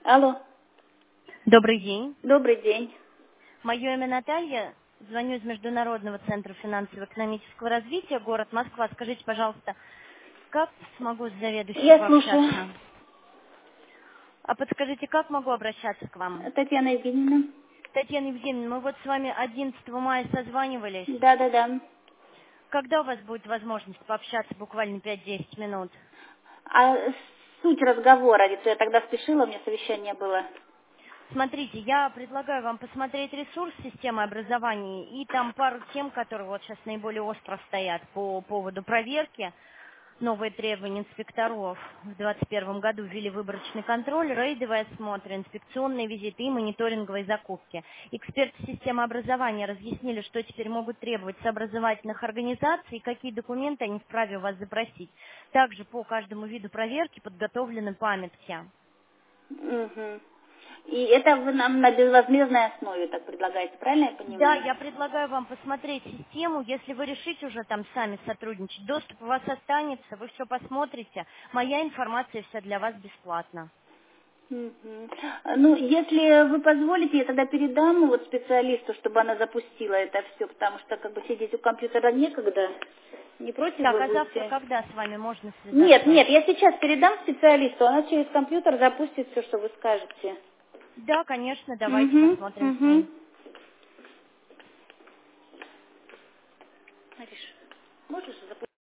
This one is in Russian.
Алло, Добрый день. добрый день. Мое имя Наталья. Звоню из Международного центра финансово-экономического развития, город Москва. Скажите, пожалуйста, как смогу с заведующей Я слушаю. пообщаться? А подскажите, как могу обращаться к вам? Татьяна Евгеньевна. Татьяна Евгеньевна, мы вот с вами 11 мая созванивались. Да. Когда у вас будет возможность пообщаться буквально 5-10 минут? А суть разговора, ведь я тогда спешила, у меня совещание было. Смотрите, я предлагаю вам посмотреть ресурс системы образования и там пару тем, которые вот сейчас наиболее остро стоят по поводу проверки. Новые требования инспекторов в 2021 году ввели выборочный контроль, рейдовые осмотры, инспекционные визиты и мониторинговые закупки. Эксперты системы образования разъяснили, что теперь могут требовать с образовательных организаций и какие документы они вправе у вас запросить. Также по каждому виду проверки подготовлены памятки. Угу. И это вы нам на безвозмездной основе так предлагаете, правильно я Да, понимаю? я предлагаю вам посмотреть систему. Если вы решите уже там сами сотрудничать, доступ у вас останется, вы все посмотрите. Моя информация вся для вас бесплатна. Мгм. Ну, если вы позволите, я тогда передам вот специалисту, чтобы она запустила это все, потому что как бы сидеть у компьютера некогда. Не против Так, вы а завтра будете? когда с вами можно Нет, связаться? нет, я сейчас передам специалисту, она через компьютер запустит все, что вы скажете. Да, конечно, давайте Угу, посмотрим с угу. ней. Мариш, можешь запустить?